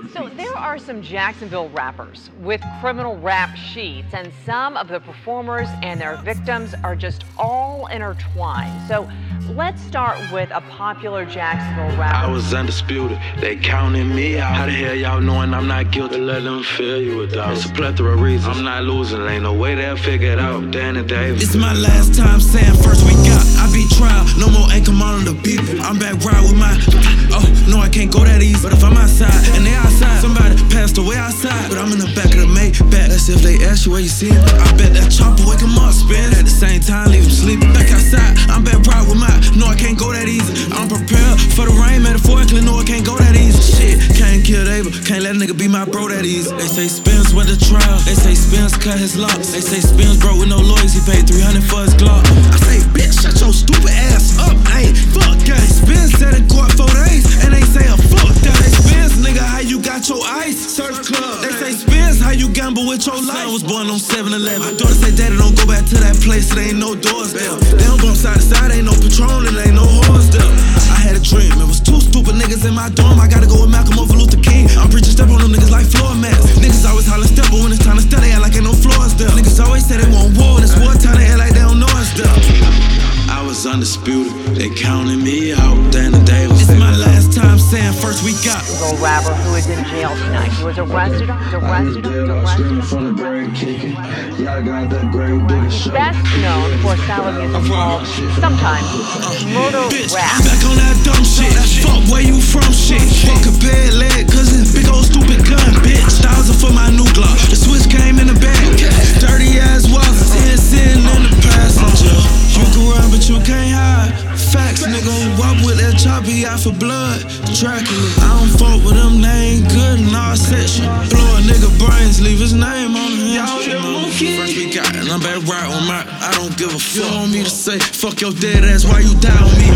So there are some Jacksonville rappers with criminal rap sheets, and some of the performers and their victims are just all intertwined. So let's start with a popular Jacksonville rapper. I was undisputed, they counting me out. How the hell y'all knowing I'm not guilty? Let them fill you with doubt. It's a plethora of reasons, I'm not losing, ain't no way they'll figure it out. Danny Davis. It's my last time saying first we got. I beat trial, no more ain't come on the people. I'm back right with my, no I can't go that easy. But if I'm outside and they outside, somebody passed away outside. But I'm in the back of the Maybach, that's if they ask you where you see it. I bet that chopper wake him up, spin. At the same time leave him sleeping. Back outside, I'm back right with my, no I can't go that easy. I'm prepared for the rain, metaphorically, no I can't go that easy. Shit, can't kill Abel, can't let a nigga be my bro that easy. They say Spence went to trial, they say Spence cut his locks. They say Spence broke with no lawyers, he paid 300 for his Glock. I say, bitch, shut your stupid ass up, I ain't fuck that. Spence said in court 4 days, and they say a fuck that. They Spence, nigga, how you got your ice? Surf club. They say Spence, how you gamble with your life? I was born on 7-11. My daughter say, daddy, don't go back to that place, it ain't no doors there. They don't bump side to side, ain't no Patron, and ain't no horse there. I had a dream, it was 2 stupid niggas in my dorm. I gotta go with Malcolm over Luther King. I'm preaching step on them niggas like floor mats. Niggas always holler step, but when it's time to step, they act like ain't no floors there. Niggas always say they want war, and it's wartime, they act like they don't know us there. I was undisputed, they counting me out. Danny Davis. It's my last time saying first we got. Jacksonville rapper who is in jail tonight. He was arrested. He's best known for style of music called sometimes murder rap. Back on that dumb shit. Fuck where you from shit. Fuck a bad leg, cause it's big old stupid gun, bitch. 1,000 for my new Glock. The switch came in the bag. Dirty ass walk, 10 sitting in the passenger. You can run, but you can't hide. Facts, nigga, walk with that chopper, he out for blood. Dracula, I don't fuck with them, they ain't good in our section. Blow a nigga brains, leave his name on the history. First we got, and I'm back right on my, I don't give a fuck. You want me to say, fuck your dead ass, why you die on me?